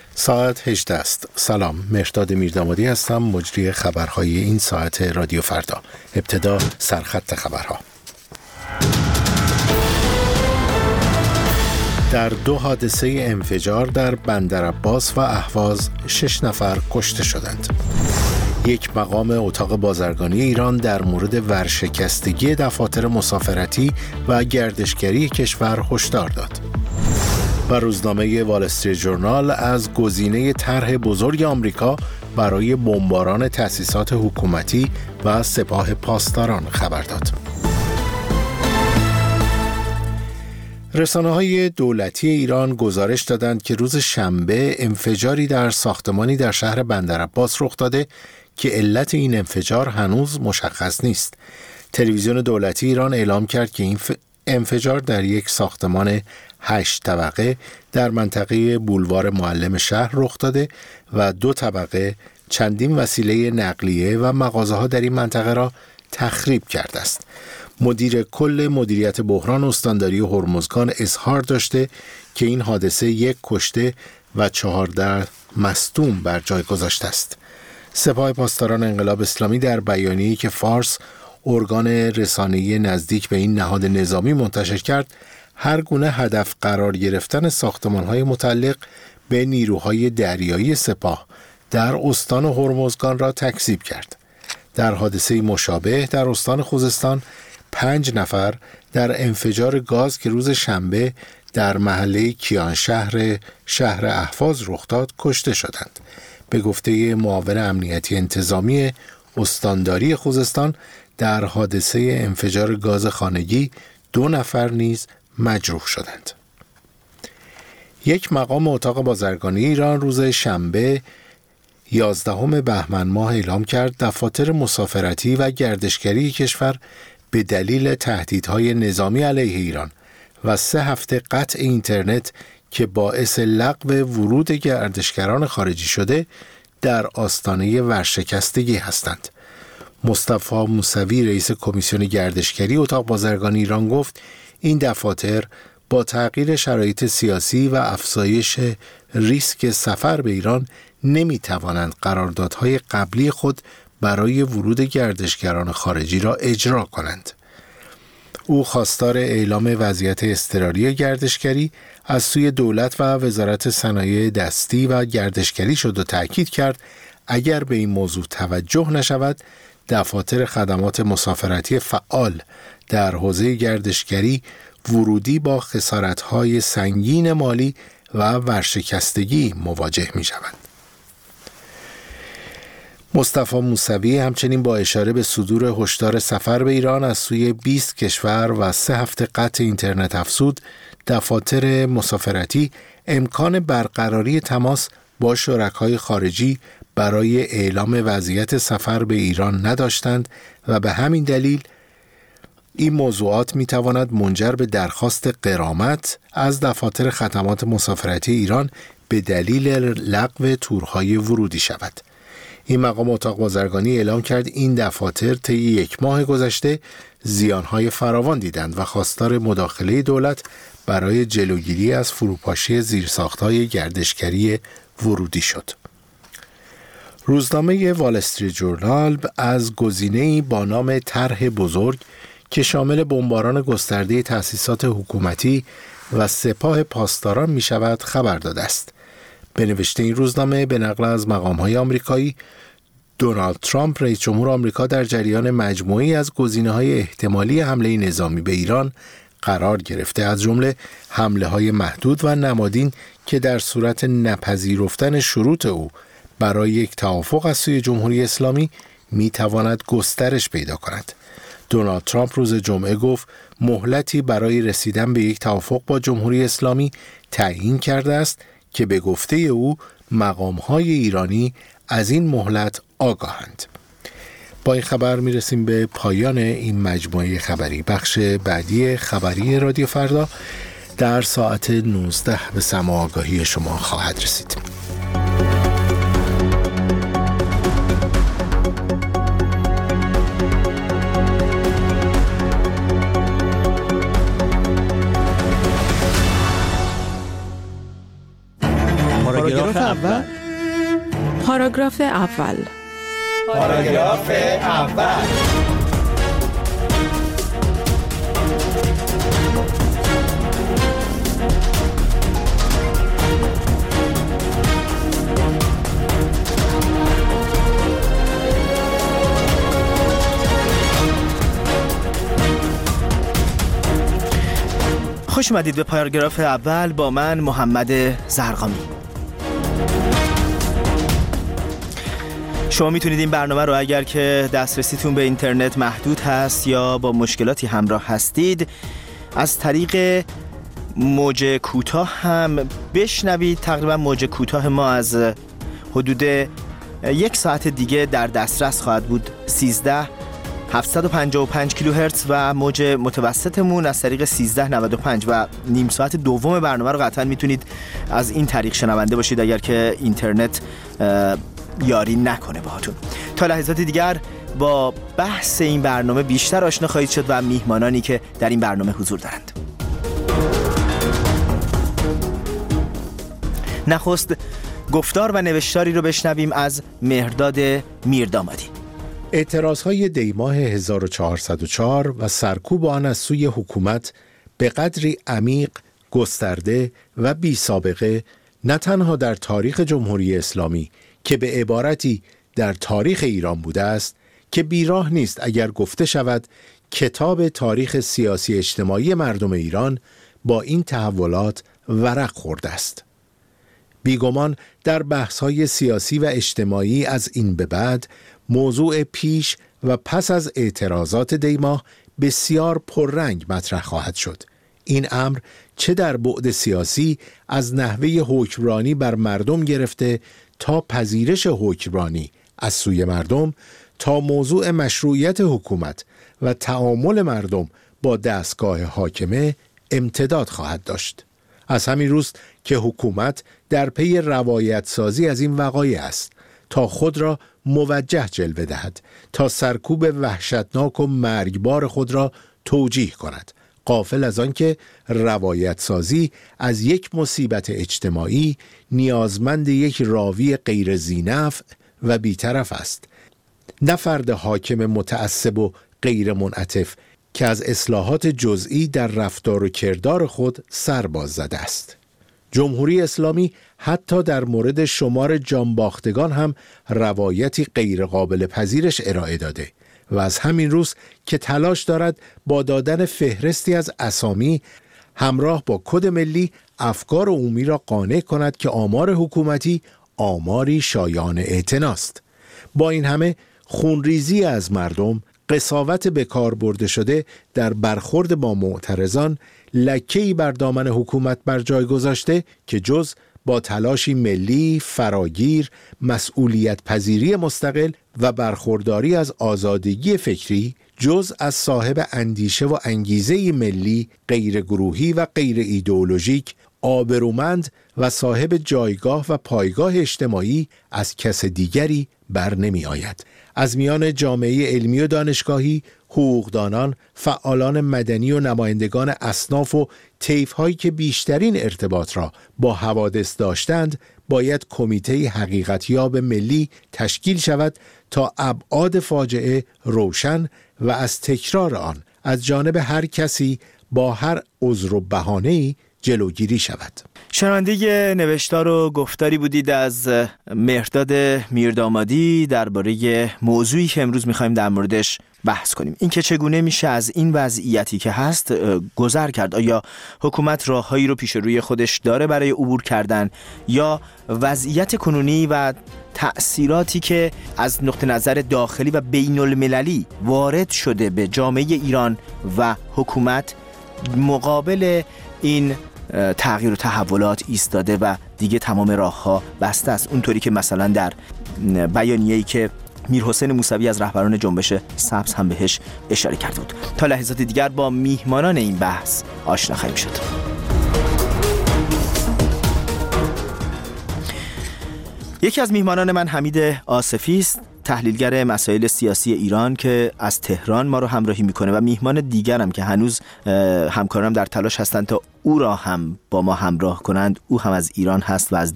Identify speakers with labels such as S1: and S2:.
S1: ساعت 18 است. سلام، مهرداد میردامادی هستم، مجری خبرهای این ساعت رادیو فردا. ابتدا سرخط خبرها. در 2 حادثه انفجار در بندرعباس و اهواز 6 نفر کشته شدند. یک مقام اتاق بازرگانی ایران در مورد ورشکستگی دفاتر مسافرتی و گردشگری کشور هشدار داد. و روزنامه وال استریت ژورنال از گزینه طرح بزرگ آمریکا برای بمباران تأسیسات حکومتی و سپاه پاسداران خبر داد. رسانه‌های دولتی ایران گزارش دادند که روز شنبه انفجاری در ساختمانی در شهر بندرعباس رخ داده که علت این انفجار هنوز مشخص نیست. تلویزیون دولتی ایران اعلام کرد که این انفجار در یک ساختمان 8 طبقه در منطقه بولوار معلم شهر رخ داده و 2 طبقه چندین وسیله نقلیه و مغازه‌ها در این منطقه را تخریب کرده است. مدیر کل مدیریت بحران استانداری هرمزگان اظهار داشته که این حادثه 1 کشته و 14 مصدوم بر جای گذاشته است. سپاه پاسداران انقلاب اسلامی در بیانیه‌ای که فارس، ارگان رسانه‌ای نزدیک به این نهاد نظامی منتشر کرد، هر گونه هدف قرار گرفتن ساختمان‌های متعلق به نیروهای دریایی سپاه در استان هرمزگان را تکذیب کرد. در حادثه مشابه در استان خوزستان 5 نفر در انفجار گاز که روز شنبه در محله شهر اهواز رخ داد کشته شدند. به گفته معاون امنیتی انتظامی استانداری خوزستان، در حادثه انفجار گاز خانگی 2 نفر نیز مجروح شدند. یک مقام اتاق بازرگانی ایران روز شنبه 11 بهمن ماه اعلام کرد دفاتر مسافرتی و گردشگری کشور به دلیل تهدیدهای نظامی علیه ایران و 3 هفته قطع اینترنت که باعث لغو ورود گردشگران خارجی شده در آستانه ورشکستگی هستند. مصطفی موسوی رئیس کمیسیون گردشگری اتاق بازرگانی ایران گفت این دفاتر با تغییر شرایط سیاسی و افزایش ریسک سفر به ایران نمی‌توانند قراردادهای قبلی خود برای ورود گردشگران خارجی را اجرا کنند. او خواستار اعلام وضعیت اضطراری گردشگری از سوی دولت و وزارت صنایع دستی و گردشگری شد و تأکید کرد اگر به این موضوع توجه نشود، دفاتر خدمات مسافرتی فعال در حوزه گردشگری ورودی با خسارت‌های سنگین مالی و ورشکستگی مواجه می‌شوند. مصطفی موسوی همچنین با اشاره به صدور هشدار سفر به ایران از سوی 20 کشور و 3 هفته قطع اینترنت افزود، دفاتر مسافرتی امکان برقراری تماس با شرکای خارجی برای اعلام وضعیت سفر به ایران نداشتند و به همین دلیل این موضوعات میتواند منجر به درخواست غرامت از دفاتر خدمات مسافرتی ایران به دلیل لغو تورهای ورودی شود. این مقام اتاق بازرگانی اعلام کرد این دفاتر طی 1 ماه گذشته زیانهای فراوان دیدند و خواستار مداخله دولت برای جلوگیری از فروپاشی زیرساختهای گردشگری ورودی شد. روزنامه وال استریت ژورنال از گزینه‌ای با نام طرح بزرگ که شامل بمباران گسترده تأسیسات حکومتی و سپاه پاسداران می شود خبر داده است. به نوشته این روزنامه به نقل از مقام‌های آمریکایی، دونالد ترامپ رئیس جمهور آمریکا در جریان مجموعی از گزینه‌های احتمالی حمله نظامی به ایران قرار گرفته، از جمله حمله‌های محدود و نمادین که در صورت نپذیرفتن شروط او برای یک توافق از سوی جمهوری اسلامی می‌تواند گسترش پیدا کند. دونالد ترامپ روز جمعه گفت مهلتی برای رسیدن به یک توافق با جمهوری اسلامی تعیین کرده است که به گفته او مقام‌های ایرانی از این مهلت آگاهند. با این خبر میرسیم به پایان این مجموعه خبری. بخش بعدی خبری رادیو فردا در ساعت 19 به سماع آگاهی شما خواهد رسید.
S2: پاراگراف اول.
S3: پاراگراف اول.
S2: پاراگراف اول.
S4: خوش اومدید به پاراگراف اول با من محمد زرقامی. شما میتونید این برنامه رو اگر که دسترسیتون به اینترنت محدود هست یا با مشکلاتی همراه هستید از طریق موج کوتاه هم بشنوید. تقریبا موج کوتاه ما از حدود 1 ساعت دیگه در دسترس خواهد بود. 13755 کیلوهرتز و موج متوسطمون از طریق 1395 و نیم ساعت دوم برنامه رو قطعا میتونید از این طریق شنونده باشید اگر که اینترنت یاری نکنه باهاتون. تا لحظات دیگر با بحث این برنامه بیشتر آشنا خواهید شد و میهمانانی که در این برنامه حضور دارند. نخست گفتار و نوشتاری رو بشنویم از مهرداد میردامادی.
S1: اعتراضهای دیماه 1404 و سرکوب آن از سوی حکومت به قدری عمیق، گسترده و بی سابقه نه تنها در تاریخ جمهوری اسلامی که به عبارتی در تاریخ ایران بوده است که بیراه نیست اگر گفته شود کتاب تاریخ سیاسی اجتماعی مردم ایران با این تحولات ورق خورده است. بیگمان در بحث‌های سیاسی و اجتماعی از این به بعد موضوع پیش و پس از اعتراضات دیماه بسیار پررنگ مطرح خواهد شد. این امر چه در بعد سیاسی از نحوه حکمرانی بر مردم گرفته تا پذیرش حکمرانی از سوی مردم تا موضوع مشروعیت حکومت و تعامل مردم با دستگاه حاکمه امتداد خواهد داشت. از همین روست که حکومت در پی روایت سازی از این وقایع است تا خود را موجه جلوه دهد، تا سرکوب وحشتناک و مرگبار خود را توجیه کند، غافل از آن که روایت سازی از یک مصیبت اجتماعی نیازمند یک راوی غیر ذینفع و بی‌طرف است، نه فرد حاکم متعصب و غیر منعطف که از اصلاحات جزئی در رفتار و کردار خود سر باز زده است. جمهوری اسلامی حتی در مورد شمار جانباختگان هم روایتی غیر قابل پذیرش ارائه داده و از همین روز که تلاش دارد با دادن فهرستی از اسامی همراه با کد ملی افکار عمومی را قانع کند که آمار حکومتی آماری شایان اعتناست. با این همه خونریزی از مردم، قساوت به کار برده شده در برخورد با معترضان لکه‌ای بر دامن حکومت بر جای گذاشته که جز با تلاشی ملی، فراگیر، مسئولیت پذیری مستقل و برخورداری از آزادگی فکری، جز از صاحب اندیشه و انگیزه ملی، غیر گروهی و غیر ایدئولوژیک، آبرومند و صاحب جایگاه و پایگاه اجتماعی از کس دیگری بر نمی آید. از میان جامعه علمی و دانشگاهی، حقوقدانان، فعالان مدنی و نمایندگان اصناف و طیف‌هایی که بیشترین ارتباط را با حوادث داشتند، باید کمیته حقیقتیاب ملی تشکیل شود تا ابعاد فاجعه روشن و از تکرار آن از جانب هر کسی با هر عذر و بهانه‌ای جلوگیری شود.
S4: شنونده نوشتار و گفتاری بودید از مهرداد میردامادی درباره موضوعی که امروز می‌خوایم در موردش بحث کنیم. این که چگونه میشه از این وضعیتی که هست گذر کرد. آیا حکومت راههایی رو پیش روی خودش داره برای عبور کردن یا وضعیت کنونی و تأثیراتی که از نقطه نظر داخلی و بین المللی وارد شده به جامعه ایران و حکومت مقابل این تغییر و تحولات ایستاده و دیگه تمام راه‌ها بسته است، اونطوری که مثلا در بیانیه‌ای که میرحسین موسوی از رهبران جنبش سبز هم بهش اشاره کرده بود. تا لحظات دیگر با میهمانان این بحث آشنا خواهیم شد. یکی از میهمانان من حمید آصفی است، تحلیلگر مسائل سیاسی ایران که از تهران ما رو همراهی میکنه و میهمان دیگرم که هنوز همکارم در تلاش هستند تا او را هم با ما همراه کنند. او هم از ایران هست و از